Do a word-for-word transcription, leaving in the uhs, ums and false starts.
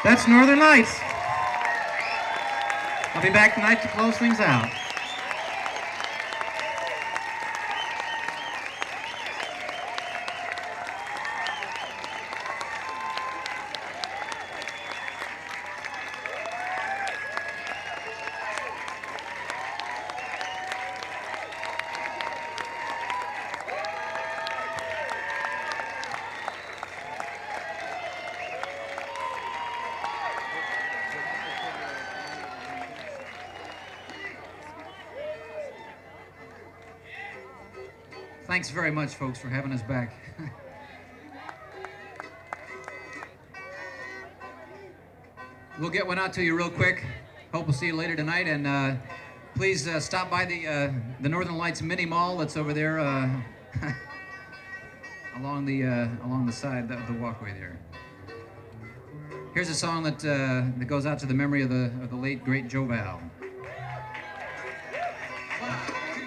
That's Northern Lights. I'll be back tonight to close things out. Thanks very much, folks, for having us back. We'll get one out to you real quick. Hope we'll see you later tonight, and uh, please uh, stop by the uh, the Northern Lights Mini Mall that's over there uh, along the uh, along the side of the walkway there. Here's a song that uh, that goes out to the memory of the of the late great Joe Val.